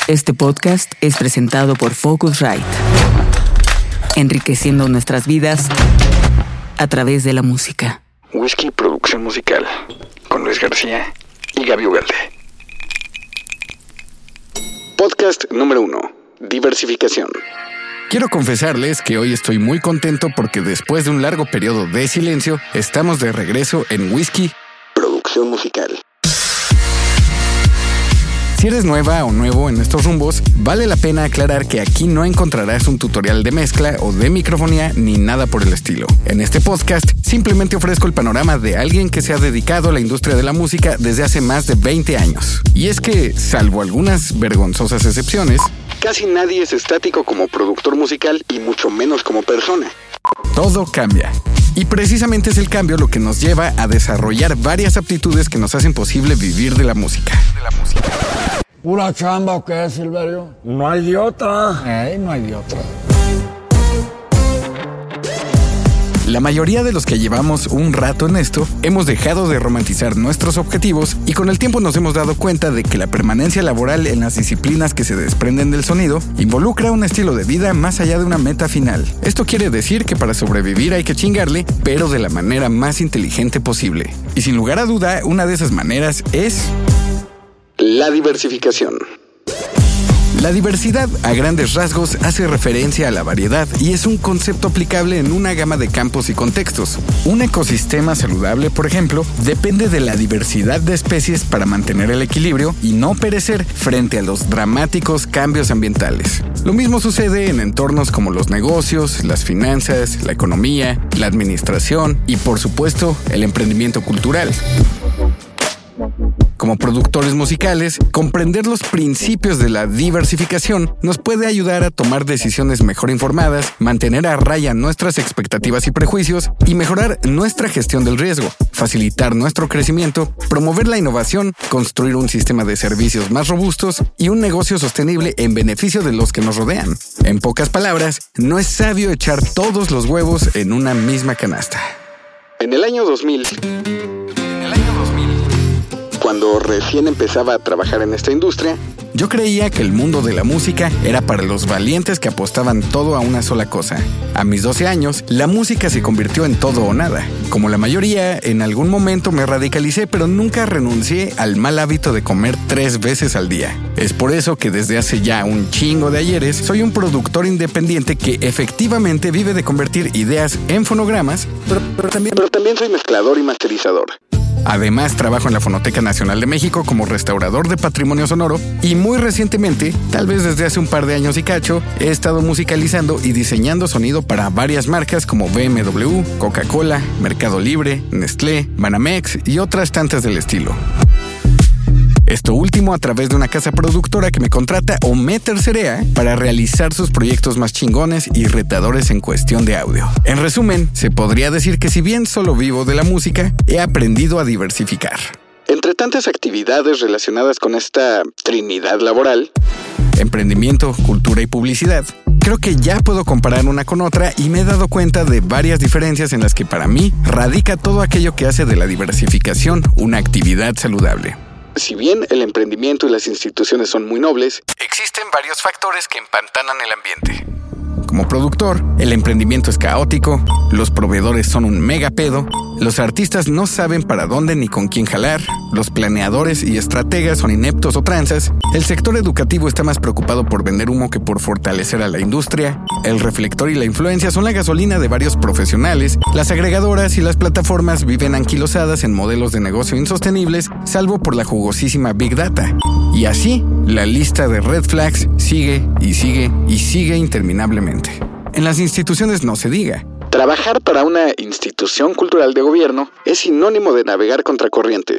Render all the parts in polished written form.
Este podcast es presentado por Focusrite, enriqueciendo nuestras vidas a través de la música. Whisky Producción Musical, con Luis García y Gaby Ugalde. Podcast número 1. Diversificación. Quiero confesarles que hoy estoy muy contento porque después de un largo periodo de silencio, estamos de regreso en Whisky Producción Musical. Si eres nueva o nuevo en estos rumbos, vale la pena aclarar que aquí no encontrarás un tutorial de mezcla o de microfonía ni nada por el estilo. En este podcast, simplemente ofrezco el panorama de alguien que se ha dedicado a la industria de la música desde hace más de 20 años. Y es que, salvo algunas vergonzosas excepciones, casi nadie es estático como productor musical y mucho menos como persona. Todo cambia. Y precisamente es el cambio lo que nos lleva a desarrollar varias aptitudes que nos hacen posible vivir de la música. ¿Pura chamba o qué, Silverio? No hay de otra. No hay de otra. La mayoría de los que llevamos un rato en esto, hemos dejado de romantizar nuestros objetivos y con el tiempo nos hemos dado cuenta de que la permanencia laboral en las disciplinas que se desprenden del sonido involucra un estilo de vida más allá de una meta final. Esto quiere decir que para sobrevivir hay que chingarle, pero de la manera más inteligente posible. Y sin lugar a duda, una de esas maneras es la diversificación. La diversidad, a grandes rasgos, hace referencia a la variedad y es un concepto aplicable en una gama de campos y contextos. Un ecosistema saludable, por ejemplo, depende de la diversidad de especies para mantener el equilibrio y no perecer frente a los dramáticos cambios ambientales. Lo mismo sucede en entornos como los negocios, las finanzas, la economía, la administración y, por supuesto, el emprendimiento cultural. Como productores musicales, comprender los principios de la diversificación nos puede ayudar a tomar decisiones mejor informadas, mantener a raya nuestras expectativas y prejuicios y mejorar nuestra gestión del riesgo, facilitar nuestro crecimiento, promover la innovación, construir un sistema de servicios más robustos y un negocio sostenible en beneficio de los que nos rodean. En pocas palabras, no es sabio echar todos los huevos en una misma canasta. En el año 2000, cuando recién empezaba a trabajar en esta industria, yo creía que el mundo de la música era para los valientes que apostaban todo a una sola cosa. A mis 12 años, la música se convirtió en todo o nada. Como la mayoría, en algún momento me radicalicé, pero nunca renuncié al mal hábito de comer 3 veces al día. Es por eso que desde hace ya un chingo de ayeres, soy un productor independiente que efectivamente vive de convertir ideas en fonogramas, pero también soy mezclador y masterizador. Además, trabajo en la Fonoteca Nacional de México como restaurador de patrimonio sonoro y muy recientemente, tal vez desde hace un par de años y cacho, he estado musicalizando y diseñando sonido para varias marcas como BMW, Coca-Cola, Mercado Libre, Nestlé, Banamex y otras tantas del estilo. Esto último a través de una casa productora que me contrata o me tercerea para realizar sus proyectos más chingones y retadores en cuestión de audio. En resumen, se podría decir que si bien solo vivo de la música, he aprendido a diversificar. Entre tantas actividades relacionadas con esta trinidad laboral, emprendimiento, cultura y publicidad, creo que ya puedo comparar una con otra y me he dado cuenta de varias diferencias en las que para mí radica todo aquello que hace de la diversificación una actividad saludable. Si bien el emprendimiento y las instituciones son muy nobles, existen varios factores que empantanan el ambiente. Como productor, el emprendimiento es caótico, los proveedores son un mega pedo, los artistas no saben para dónde ni con quién jalar, los planeadores y estrategas son ineptos o tranzas, el sector educativo está más preocupado por vender humo que por fortalecer a la industria, el reflector y la influencia son la gasolina de varios profesionales, las agregadoras y las plataformas viven anquilosadas en modelos de negocio insostenibles, salvo por la jugosísima Big Data. Y así, la lista de red flags sigue y sigue y sigue interminablemente. En las instituciones no se diga. Trabajar para una institución cultural de gobierno es sinónimo de navegar contracorriente.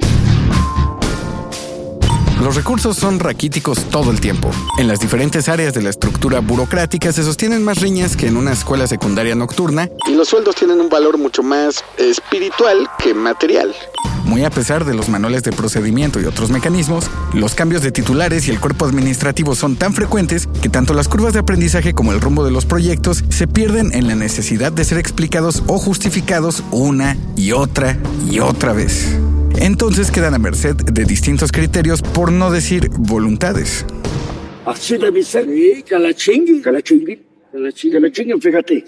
Los recursos son raquíticos todo el tiempo. En las diferentes áreas de la estructura burocrática se sostienen más riñas que en una escuela secundaria nocturna y los sueldos tienen un valor mucho más espiritual que material. Muy a pesar de los manuales de procedimiento y otros mecanismos, los cambios de titulares y el cuerpo administrativo son tan frecuentes que tanto las curvas de aprendizaje como el rumbo de los proyectos se pierden en la necesidad de ser explicados o justificados una y otra vez. Entonces quedan a merced de distintos criterios, por no decir voluntades. Así debe ser. Sí, que la chinguen, fíjate.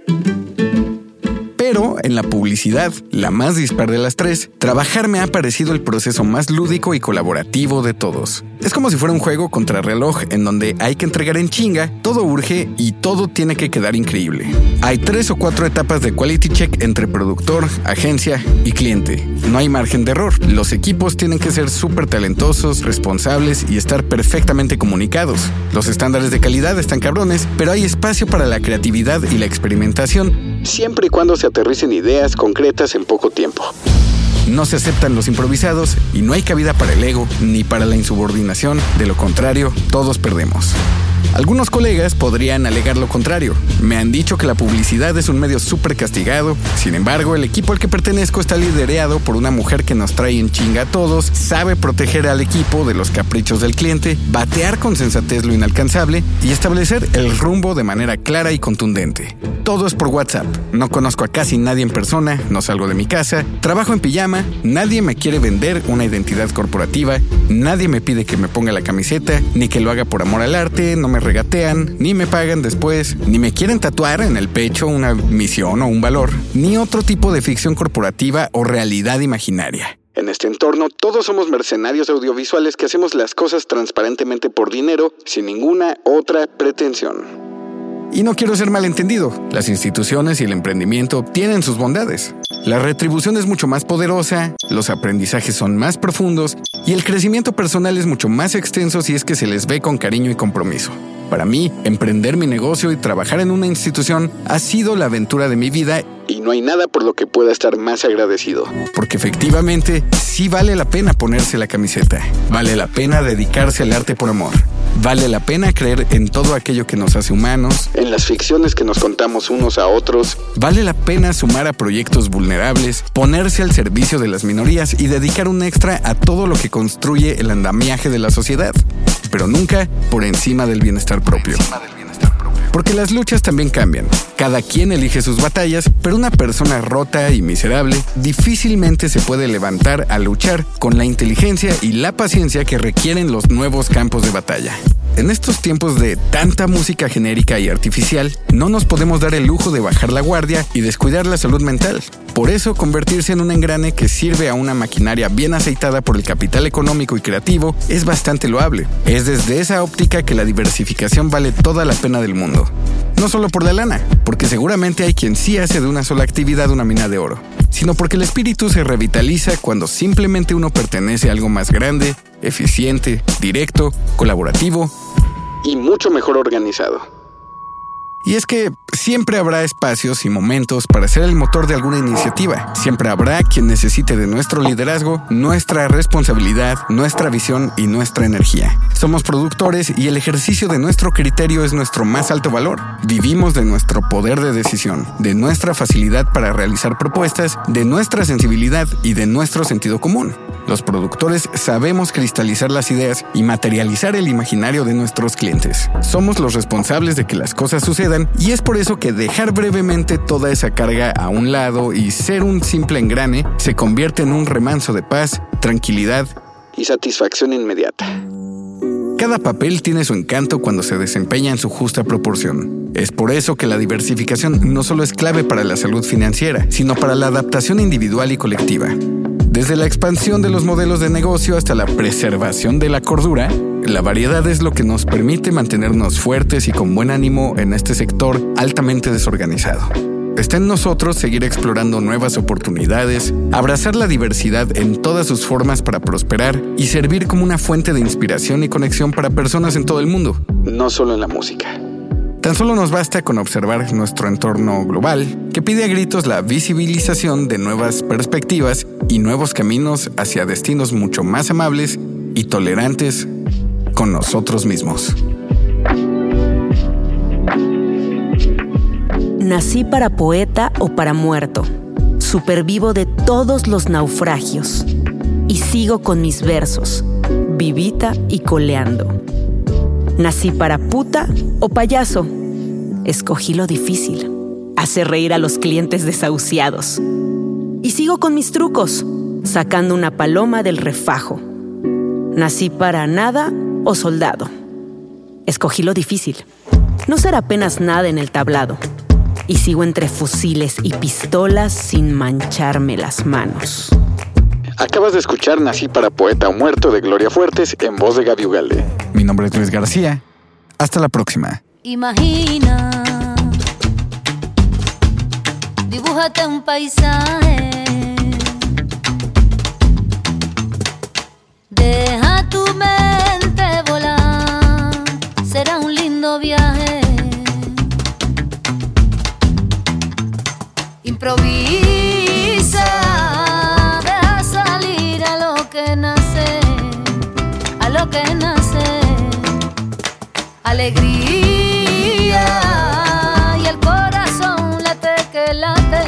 Pero en la publicidad, la más dispar de las tres, trabajar me ha parecido el proceso más lúdico y colaborativo de todos. Es como si fuera un juego contrarreloj en donde hay que entregar en chinga, todo urge y todo tiene que quedar increíble. Hay 3 o 4 etapas de quality check entre productor, agencia y cliente. No hay margen de error. Los equipos tienen que ser súper talentosos, responsables y estar perfectamente comunicados. Los estándares de calidad están cabrones, pero hay espacio para la creatividad y la experimentación, siempre y cuando se aterricen ideas concretas en poco tiempo. No se aceptan los improvisados y no hay cabida para el ego ni para la insubordinación. De lo contrario, todos perdemos. Algunos colegas podrían alegar lo contrario. Me han dicho que la publicidad es un medio súper castigado. Sin embargo, el equipo al que pertenezco está liderado por una mujer que nos trae en chinga a todos, sabe proteger al equipo de los caprichos del cliente, batear con sensatez lo inalcanzable y establecer el rumbo de manera clara y contundente. Todo es por WhatsApp. No conozco a casi nadie en persona, no salgo de mi casa, trabajo en pijama, nadie me quiere vender una identidad corporativa, nadie me pide que me ponga la camiseta, ni que lo haga por amor al arte, no me regatean, ni me pagan después, ni me quieren tatuar en el pecho una misión o un valor, ni otro tipo de ficción corporativa o realidad imaginaria. En este entorno, todos somos mercenarios audiovisuales que hacemos las cosas transparentemente por dinero, sin ninguna otra pretensión. Y no quiero ser malentendido, las instituciones y el emprendimiento tienen sus bondades. La retribución es mucho más poderosa, los aprendizajes son más profundos y el crecimiento personal es mucho más extenso si es que se les ve con cariño y compromiso. Para mí, emprender mi negocio y trabajar en una institución ha sido la aventura de mi vida. Y no hay nada por lo que pueda estar más agradecido. Porque efectivamente, sí vale la pena ponerse la camiseta. Vale la pena dedicarse al arte por amor. Vale la pena creer en todo aquello que nos hace humanos. En las ficciones que nos contamos unos a otros. Vale la pena sumar a proyectos vulnerables, ponerse al servicio de las minorías y dedicar un extra a todo lo que construye el andamiaje de la sociedad. Pero nunca por encima del bienestar propio. Porque las luchas también cambian. Cada quien elige sus batallas, pero una persona rota y miserable difícilmente se puede levantar a luchar con la inteligencia y la paciencia que requieren los nuevos campos de batalla. En estos tiempos de tanta música genérica y artificial, no nos podemos dar el lujo de bajar la guardia y descuidar la salud mental. Por eso, convertirse en un engrane que sirve a una maquinaria bien aceitada por el capital económico y creativo es bastante loable. Es desde esa óptica que la diversificación vale toda la pena del mundo. No solo por la lana, porque seguramente hay quien sí hace de una sola actividad una mina de oro, sino porque el espíritu se revitaliza cuando simplemente uno pertenece a algo más grande, eficiente, directo, colaborativo y mucho mejor organizado. Y es que siempre habrá espacios y momentos para ser el motor de alguna iniciativa. Siempre habrá quien necesite de nuestro liderazgo, nuestra responsabilidad, nuestra visión y nuestra energía. Somos productores y el ejercicio de nuestro criterio es nuestro más alto valor. Vivimos de nuestro poder de decisión, de nuestra facilidad para realizar propuestas, de nuestra sensibilidad y de nuestro sentido común. Los productores sabemos cristalizar las ideas y materializar el imaginario de nuestros clientes. Somos los responsables de que las cosas sucedan y es por eso que dejar brevemente toda esa carga a un lado y ser un simple engrane se convierte en un remanso de paz, tranquilidad y satisfacción inmediata. Cada papel tiene su encanto cuando se desempeña en su justa proporción. Es por eso que la diversificación no solo es clave para la salud financiera, sino para la adaptación individual y colectiva. Desde la expansión de los modelos de negocio hasta la preservación de la cordura, la variedad es lo que nos permite mantenernos fuertes y con buen ánimo en este sector altamente desorganizado. Está en nosotros seguir explorando nuevas oportunidades, abrazar la diversidad en todas sus formas para prosperar y servir como una fuente de inspiración y conexión para personas en todo el mundo. No solo en la música. Tan solo nos basta con observar nuestro entorno global, que pide a gritos la visibilización de nuevas perspectivas y nuevos caminos hacia destinos mucho más amables y tolerantes con nosotros mismos. Nací para poeta o para muerto, supervivo de todos los naufragios y sigo con mis versos, vivita y coleando. Nací para puta o payaso, escogí lo difícil, hacer reír a los clientes desahuciados. Y sigo con mis trucos, sacando una paloma del refajo. Nací para nada o soldado, Escogí lo difícil. No ser apenas nada en el tablado. Y sigo entre fusiles y pistolas sin mancharme las manos. Acabas de escuchar Nací para Poeta o Muerto de Gloria Fuertes en voz de Gaby Ugalde. Mi nombre es Luis García. Hasta la próxima. Imagina, dibújate un paisaje. Deja tu mente volar, será un lindo viaje. Improvisa, deja salir a lo que nace, a lo que nace. Alegría y el corazón late que late.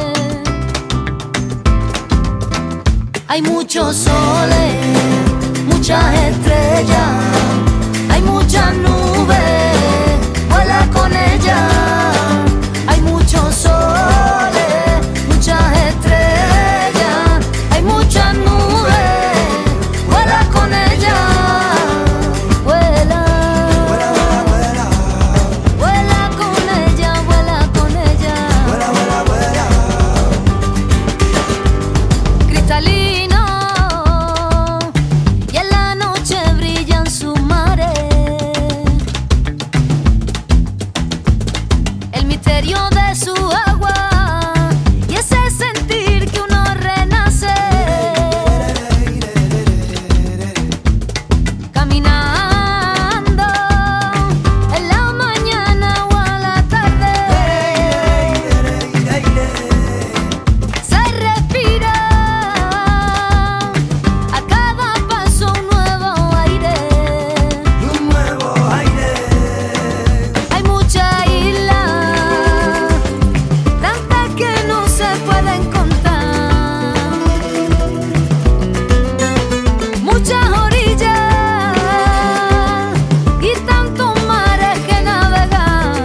Hay muchos soles, muchas estrellas, hay muchas nubes, vuela con ellas. Hay muchos soles, muchas estrellas, hay muchas nubes, vuela con ellas. Vuela, vuela, vuela, vuela con ella, vuela con ella. Vuela, vuela, vuela. Cristalino, y en la noche brillan sus mares. El misterio de su agua y ese sentir que uno renace. Caminando en la mañana o a la tarde, se respira a cada paso un nuevo aire. Un nuevo aire. Hay mucha isla, tantas que no se pueden contar. Muchas orillas y tantos mares que navegar.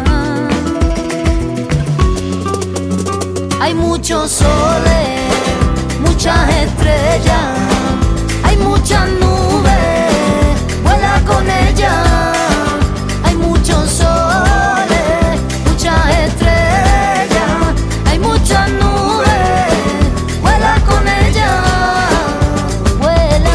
Hay muchos soles, muchas estrellas, hay muchas nubes, vuela con ellas. Hay muchos soles, muchas estrellas, hay muchas nubes, vuela con ellas. Vuela.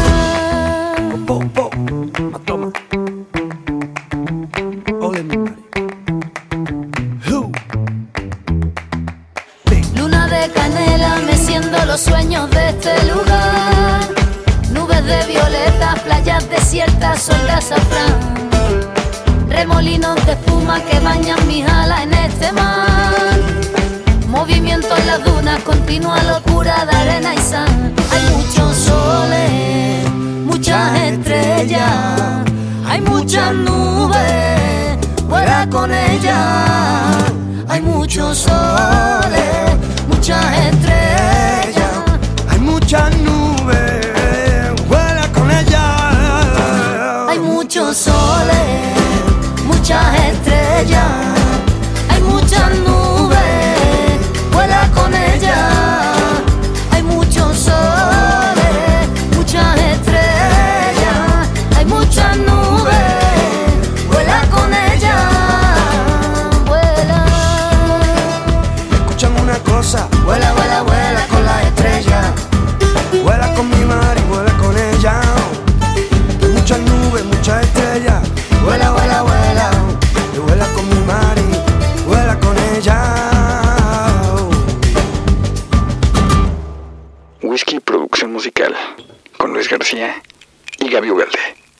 Luna de canela meciendo los sueños de este lugar. Nubes de violetas, playas desiertas, sol de azafrán. Remolinos de espuma que bañan mis alas en este mar. Movimiento en las dunas, continua locura de arena y sal. Hay muchos soles, muchas estrellas, hay muchas nubes, vuela con ellas. Hay muchos soles, muchas estrellas, Hay muchas nubes, vuela con ella. hay muchos soles, muchas estrellas, hay muchas nubes, vuela con ellas. Hay muchos soles, muchas estrellas, hay muchas nubes, vuela con ellas. Vuela. Escúchame una cosa, Vuela, vuela, vuela con la estrella. vuela con mi mar y vuela con ella. Hay muchas nubes, muchas estrellas, Vuela, vuela, vuela. y vuela con mi mar y vuela con ella. Whisky Producción Musical con Luis García y Gaby Ugalde.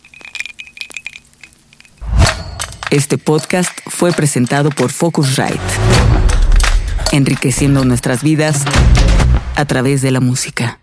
Este podcast fue presentado por Focusrite, enriqueciendo nuestras vidas a través de la música.